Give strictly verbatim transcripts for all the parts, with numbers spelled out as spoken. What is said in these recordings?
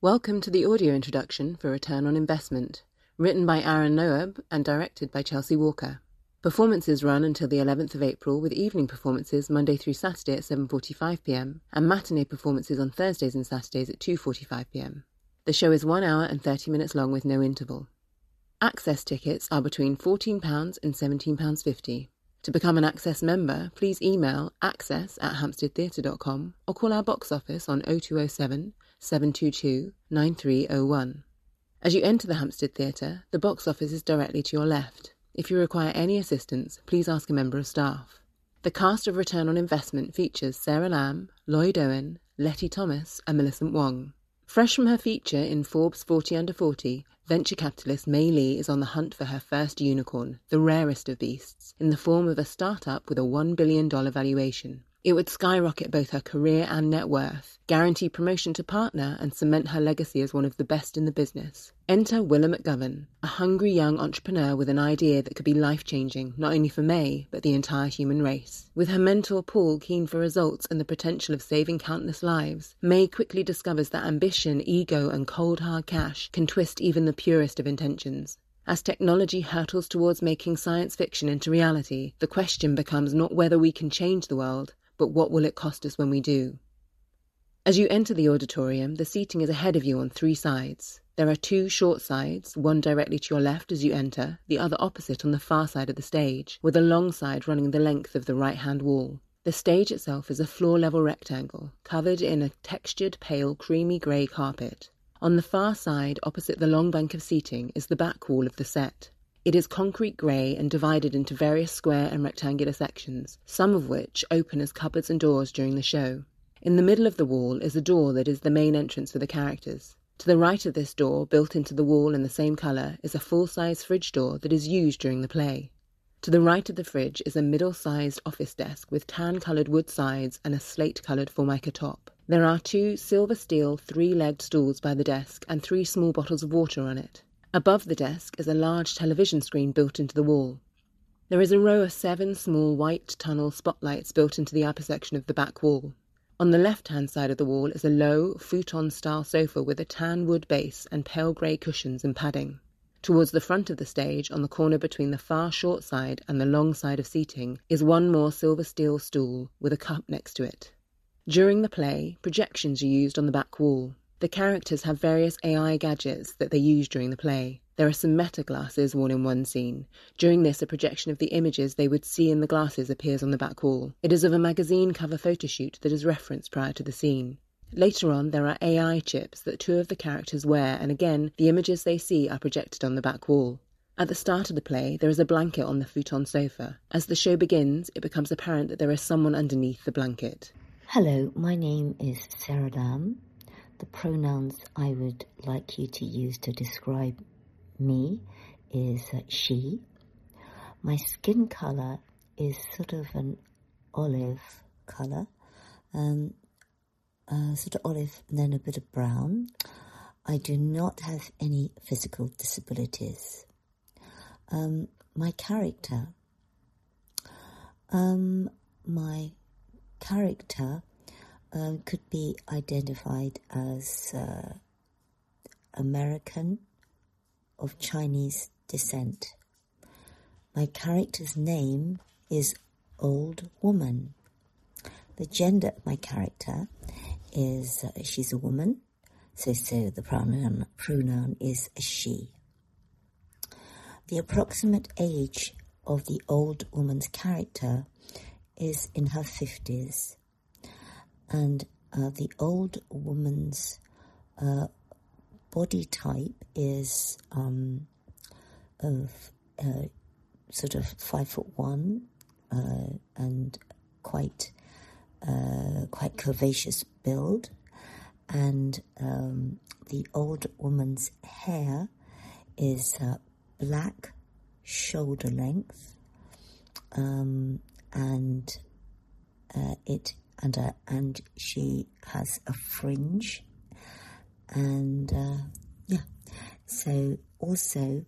Welcome to the audio introduction for Return on Investment, written by Aaron Noab and directed by Chelsea Walker. Performances run until the eleventh of April, with evening performances Monday through Saturday at seven forty-five p m and matinee performances on Thursdays and Saturdays at two forty-five p m. The show is one hour and thirty minutes long with no interval. Access tickets are between fourteen pounds and seventeen pounds fifty. To become an Access member, please email access at hampstead theatre dot com or call our box office on oh two oh seven, seven two two, nine three oh one. As you enter the Hampstead Theatre, the box office is directly to your left. If you require any assistance, please ask a member of staff. The cast of Return on Investment features Sarah Lamb, Lloyd Owen, Letty Thomas and Millicent Wong. Fresh from her feature in Forbes forty under forty, venture capitalist Mei Lee is on the hunt for her first unicorn, the rarest of beasts, in the form of a startup with a one billion dollars valuation. It would skyrocket both her career and net worth, guarantee promotion to partner, and cement her legacy as one of the best in the business. Enter Willa McGovern, a hungry young entrepreneur with an idea that could be life-changing, not only for May, but the entire human race. With her mentor Paul keen for results and the potential of saving countless lives, May quickly discovers that ambition, ego, and cold hard cash can twist even the purest of intentions. As technology hurtles towards making science fiction into reality, the question becomes not whether we can change the world, but what will it cost us when we do? As you enter the auditorium, the seating is ahead of you on three sides. There are two short sides, one directly to your left as you enter, the other opposite on the far side of the stage, with a long side running the length of the right-hand wall. The stage itself is a floor-level rectangle, covered in a textured, pale, creamy grey carpet. On the far side, opposite the long bank of seating, is the back wall of the set. It is concrete grey and divided into various square and rectangular sections, some of which open as cupboards and doors during the show. In the middle of the wall is a door that is the main entrance for the characters. To the right of this door, built into the wall in the same colour, is a full-size fridge door that is used during the play. To the right of the fridge is a middle-sized office desk with tan-coloured wood sides and a slate-coloured formica top. There are two silver-steel three-legged stools by the desk and three small bottles of water on it. Above the desk is a large television screen built into the wall. There is a row of seven small white tunnel spotlights built into the upper section of the back wall. On the left-hand side of the wall is a low, futon-style sofa with a tan wood base and pale grey cushions and padding. Towards the front of the stage, on the corner between the far short side and the long side of seating, is one more silver steel stool with a cup next to it. During the play, projections are used on the back wall. The characters have various A I gadgets that they use during the play. There are some meta glasses worn in one scene. During this, a projection of the images they would see in the glasses appears on the back wall. It is of a magazine cover photoshoot that is referenced prior to the scene. Later on, there are A I chips that two of the characters wear, and again, the images they see are projected on the back wall. At the start of the play, there is a blanket on the futon sofa. As the show begins, it becomes apparent that there is someone underneath the blanket. Hello, my name is Sarah Lamb. The pronouns I would like you to use to describe me is uh, she. My skin colour is sort of an olive colour, um, uh, sort of olive and then a bit of brown. I do not have any physical disabilities. Um, my character, um, my character uh, could be identified as uh, American of Chinese descent. My character's name is Old Woman. The gender of my character is, uh, she's a woman, so, so the pronoun, pronoun is she. The approximate age of the old woman's character is in her fifties, and uh, the old woman's uh, body type is um, of uh, sort of five foot one uh, and quite uh, quite curvaceous build, and um, the old woman's hair is uh, black shoulder length, um, and uh, it and uh, and she has a fringe, and uh, yeah. So also,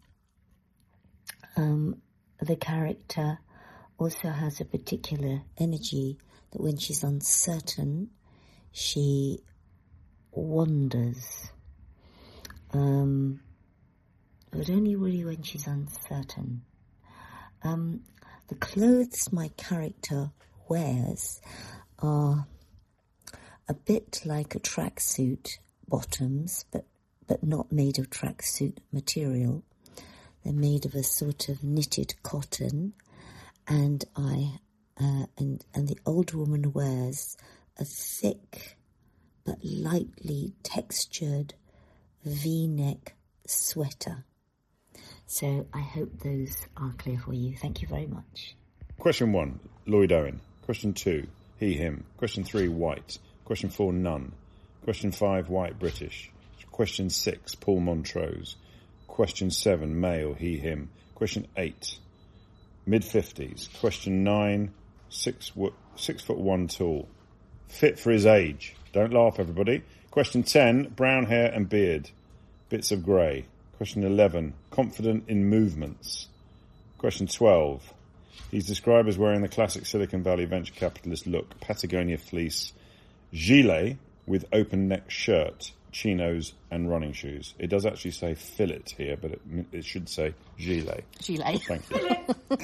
um, the character also has a particular energy that when she's uncertain, she wanders, um, but only really when she's uncertain. Um, the clothes my character wears are a bit like a tracksuit bottoms, but, but not made of tracksuit material. They're made of a sort of knitted cotton, and I uh, and and the old woman wears a thick but lightly textured V-neck sweater. So I hope those are clear for you. Thank you very much. Question one, Lloyd Owen. Question two, he, him. Question three, white. Question four, none. Question five, white, British. Question six, Paul Montrose. Question seven, male, he, him. Question eight, mid-fifties. Question nine, six, six foot one tall. Fit for his age. Don't laugh, everybody. Question ten, brown hair and beard. Bits of grey. Question eleven, confident in movements. Question twelve, he's described as wearing the classic Silicon Valley venture capitalist look, Patagonia fleece, gilet with open neck shirt, chinos and running shoes. It does actually say fillet here, but it, it should say gilet. Gilet. Thank you.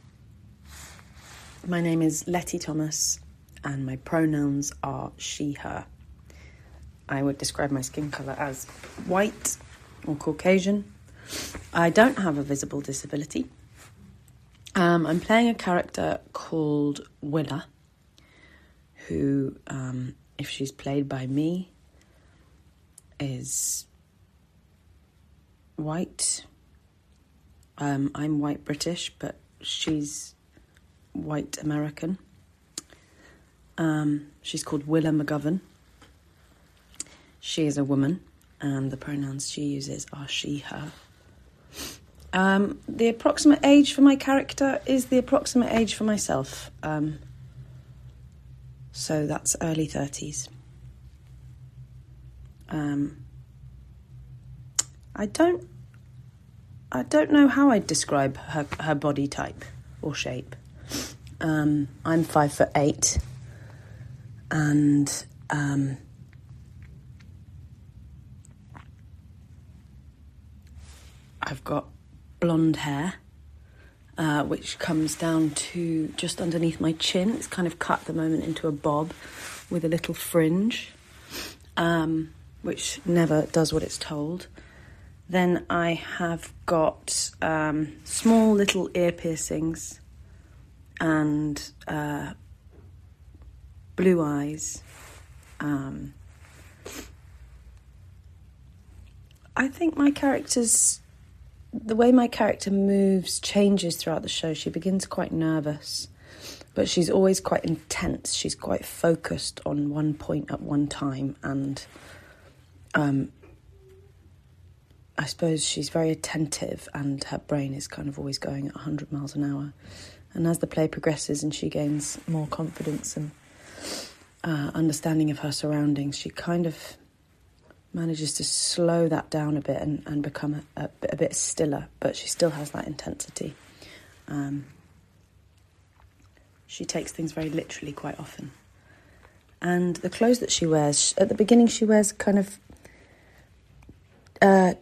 My name is Letty Thomas, and my pronouns are she, her. I would describe my skin colour as white or Caucasian. I don't have a visible disability. Um, I'm playing a character called Willa, who, um, if she's played by me, is white. Um, I'm white British, but she's white American. Um, she's called Willa McGovern. She is a woman, and the pronouns she uses are she, her. Um, the approximate age for my character is the approximate age for myself. Um, so that's early thirties. Um, I don't, I don't know how I'd describe her, her body type or shape. Um, I'm five foot eight, and um, I've got blonde hair, uh, which comes down to just underneath my chin. It's kind of cut at the moment into a bob with a little fringe, um, which never does what it's told. Then I have got um, small little ear piercings and uh, blue eyes. Um, I think my character's The way my character moves changes throughout the show. She begins quite nervous, but she's always quite intense. She's quite focused on one point at one time, and um, I suppose she's very attentive, and her brain is kind of always going at one hundred miles an hour. And as the play progresses and she gains more confidence and uh, understanding of her surroundings, she kind of manages to slow that down a bit and, and become a, a, a bit stiller, but she still has that intensity. Um, she takes things very literally quite often. And the clothes that she wears, at the beginning she wears kind of uh,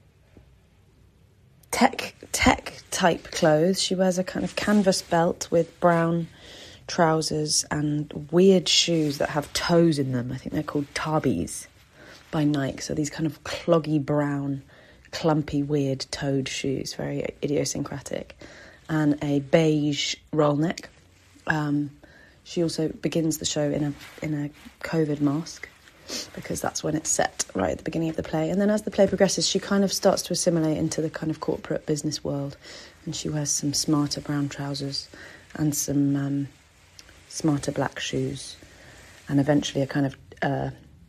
tech tech type clothes. She wears a kind of canvas belt with brown trousers and weird shoes that have toes in them. I think they're called Tarbies by Nike. So these kind of cloggy brown, clumpy, weird toed shoes, very idiosyncratic, and a beige roll neck. Um, she also begins the show in a in a COVID mask, because that's when it's set, right at the beginning of the play. And then as the play progresses, she kind of starts to assimilate into the kind of corporate business world, and she wears some smarter brown trousers and some um, smarter black shoes, and eventually a kind of uh,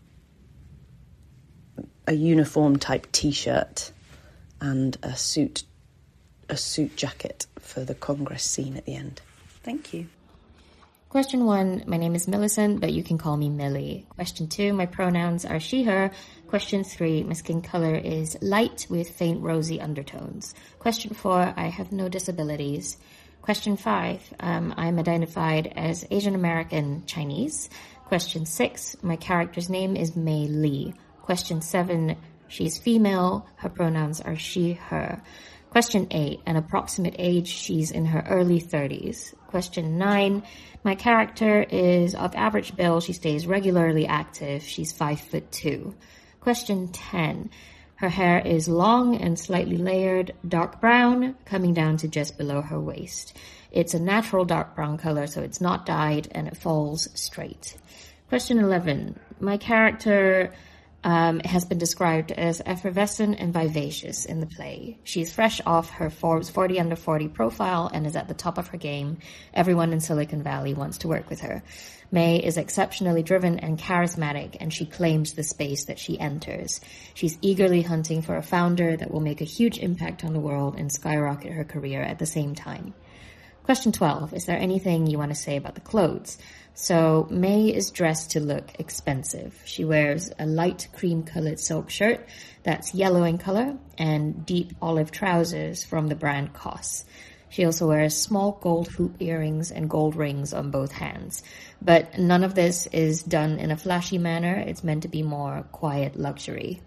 a uniform type T-shirt and a suit a suit jacket for the Congress scene at the end. Thank you. Question one, my name is Millicent, but you can call me Millie. Question two, my pronouns are she, her. Question three, my skin color is light with faint rosy undertones. Question four, I have no disabilities. Question five, um, I'm identified as Asian American Chinese. Question six, my character's name is Mei Li. Question seven, she's female. Her pronouns are she, her. Question eight, an approximate age, she's in her early thirties. Question nine, my character is of average build, she stays regularly active, she's five foot two. Question ten, her hair is long and slightly layered, dark brown, coming down to just below her waist. It's a natural dark brown color, so it's not dyed, and it falls straight. Question eleven, my character Um, has been described as effervescent and vivacious in the play. She's fresh off her Forbes forty under forty profile and is at the top of her game. Everyone in Silicon Valley wants to work with her. Mei is exceptionally driven and charismatic, and she claims the space that she enters. She's eagerly hunting for a founder that will make a huge impact on the world and skyrocket her career at the same time. Question twelve, is there anything you want to say about the clothes? So Mei is dressed to look expensive. She wears a light cream-colored silk shirt that's yellow in color and deep olive trousers from the brand C O S. She also wears small gold hoop earrings and gold rings on both hands. But none of this is done in a flashy manner. It's meant to be more quiet luxury.